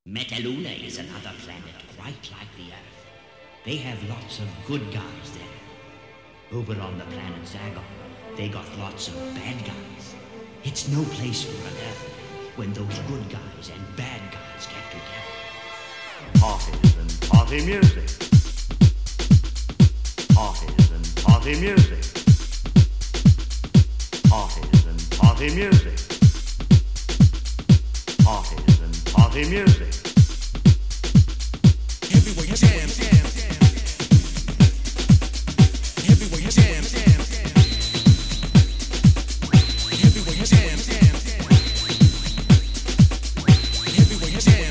Metaluna is another planet quite like the Earth. They have lots of good guys there. Over on the planet Zagon, they got lots of bad guys. It's no place for an Earthman when those good guys and bad guys get together. Parties and party music. Parties and party music. Parties and party music. Parties and party music. Heavyweight jam, heavyweight jam, heavyweight jam, heavyweight jam.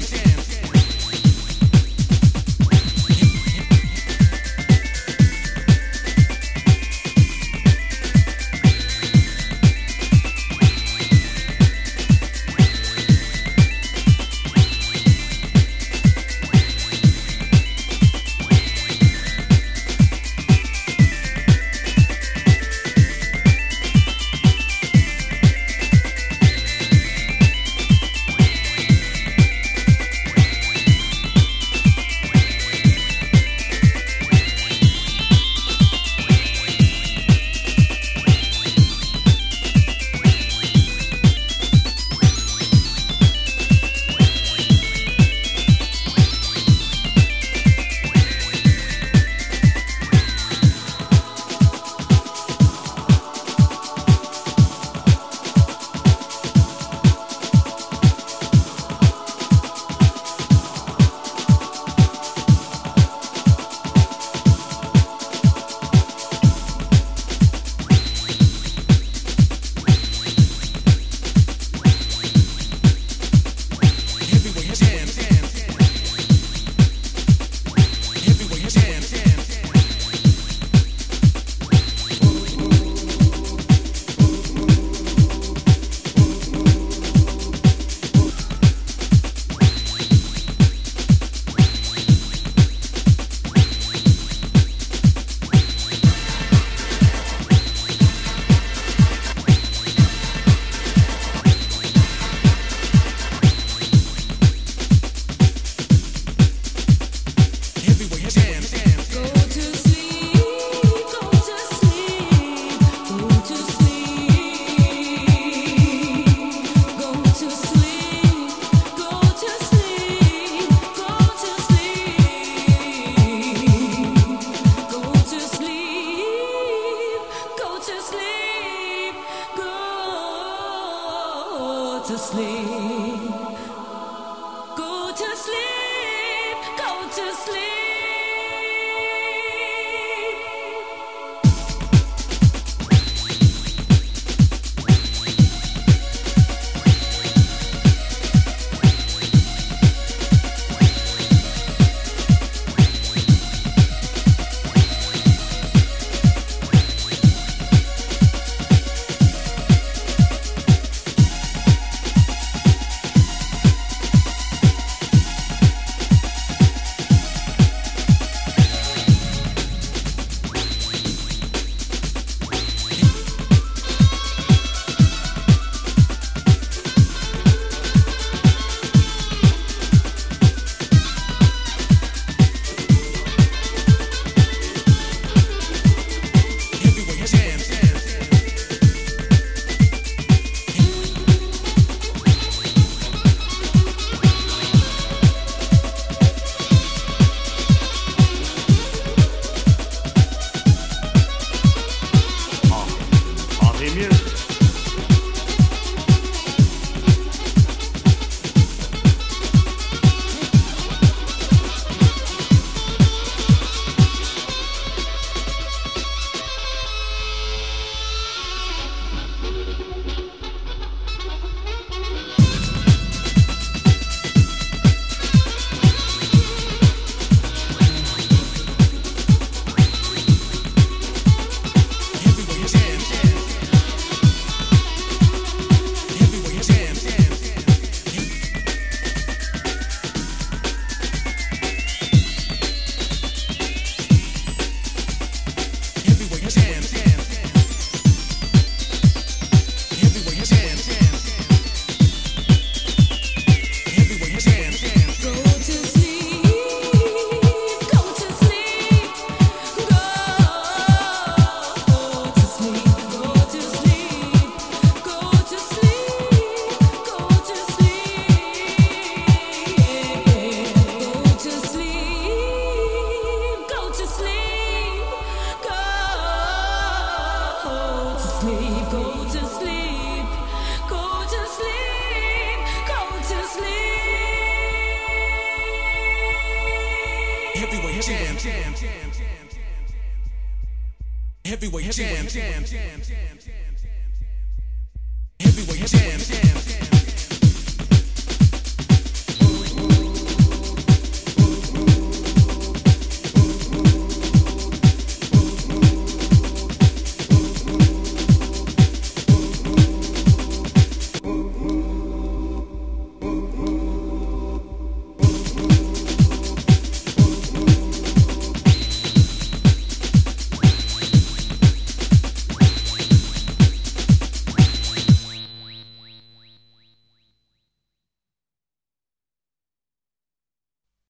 Heavyweight jam. Heavyweight jam. Heavyweight jam.